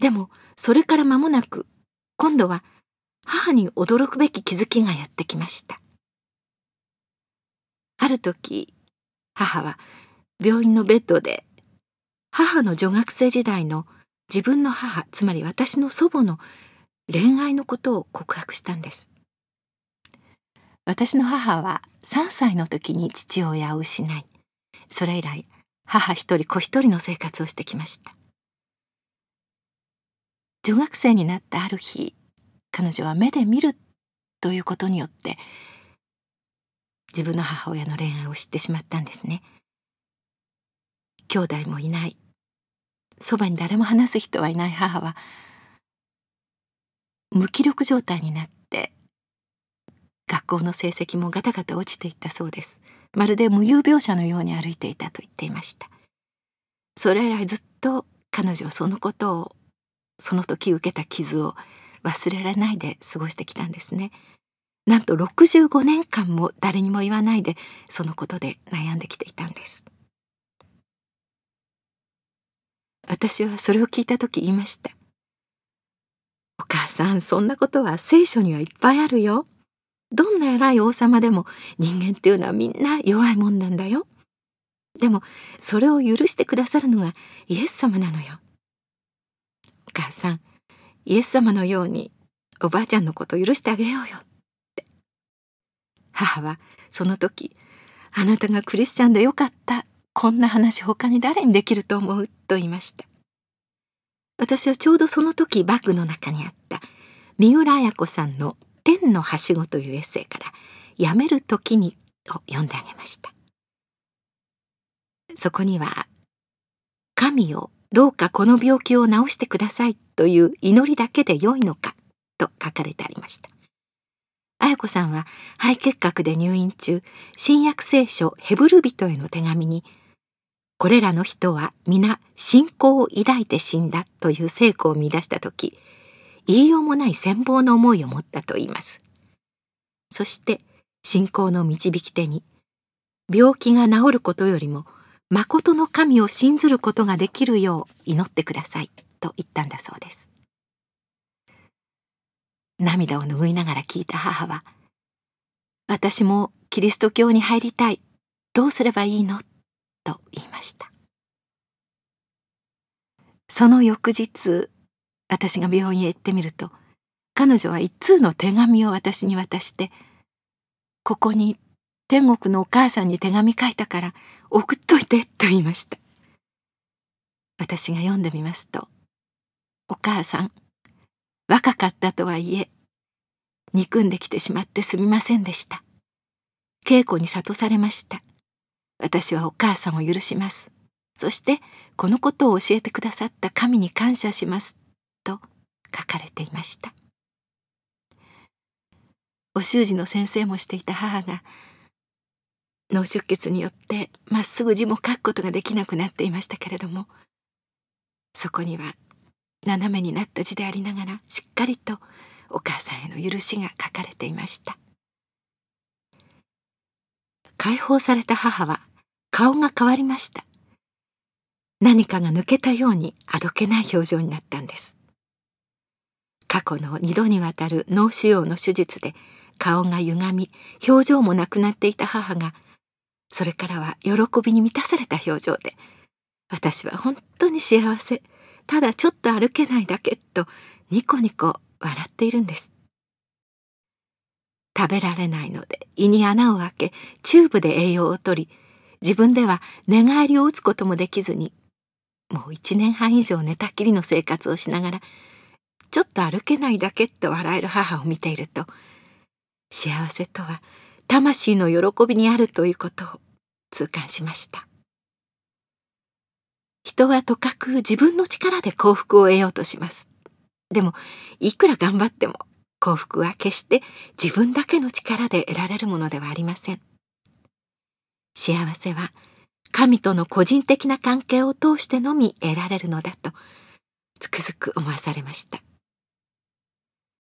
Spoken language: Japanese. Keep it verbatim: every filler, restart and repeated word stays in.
でもそれから間もなく、今度は母に驚くべき気づきがやってきました。ある時、母は病院のベッドで母の女学生時代の自分の母、つまり私の祖母の恋愛のことを告白したんです。私の母はさんさいの時に父親を失い、それ以来母一人子一人の生活をしてきました。女学生になったある日、彼女は目で見るということによって自分の母親の恋愛を知ってしまったんですね。兄弟もいない、そばに誰も話す人はいない母は無気力状態になって、学校の成績もガタガタ落ちていったそうです。まるで無有病者のように歩いていたと言っていました。それ以来ずっと彼女はそのことを、その時受けた傷を忘れられないで過ごしてきたんですね。なんとろくじゅうごねんかんも誰にも言わないでそのことで悩んできていたんです。私はそれを聞いた時言いました。お母さん、そんなことは聖書にはいっぱいあるよ。どんな偉い王様でも人間っていうのはみんな弱いもんなんだよ。でもそれを許してくださるのがイエス様なのよ。お母さん、イエス様のようにおばあちゃんのこと許してあげようよって。母はその時、あなたがクリスチャンでよかった。こんな話他に誰にできると思うと言いました。私はちょうどその時バッグの中にあった三浦綾子さんの天のはしごというエッセイからやめる時にを読んであげました。そこには、神よ、どうかこの病気を治してくださいという祈りだけで良いのかと書かれてありました。綾子さんは肺結核で入院中、新約聖書ヘブル人への手紙に、これらの人は皆信仰を抱いて死んだという聖句を見出したとき、言いようもない羨望の思いを持ったと言います。そして信仰の導き手に、病気が治ることよりも誠の神を信ずることができるよう祈ってくださいと言ったんだそうです。涙を拭いながら聞いた母は、私もキリスト教に入りたい。どうすればいいのと言いました。その翌日、私が病院へ行ってみると、彼女は一通の手紙を私に渡して、ここに天国のお母さんに手紙書いたから送っといてと言いました。私が読んでみますと、お母さん、若かったとはいえ、憎んできてしまってすみませんでした。稽古に諭されました。私はお母さんを許します。そしてこのことを教えてくださった神に感謝しますと書かれていました。お習字の先生もしていた母が脳出血によってまっすぐ字も書くことができなくなっていましたけれども、そこには斜めになった字でありながらしっかりとお母さんへの許しが書かれていました。解放された母は顔が変わりました。何かが抜けたようにあどけない表情になったんです。過去の二度にわたる脳腫瘍の手術で顔が歪み、表情もなくなっていた母が、それからは喜びに満たされた表情で、私は本当に幸せ、ただちょっと歩けないだけとニコニコ笑っているんです。食べられないので胃に穴を開け、チューブで栄養をとり、自分では寝返りを打つこともできずに、もう一年半以上寝たきりの生活をしながら、ちょっと歩けないだけって笑える母を見ていると、幸せとは魂の喜びにあるということを痛感しました。人はとかく自分の力で幸福を得ようとします。でもいくら頑張っても幸福は決して自分だけの力で得られるものではありません。幸せは神との個人的な関係を通してのみ得られるのだとつくづく思わされました。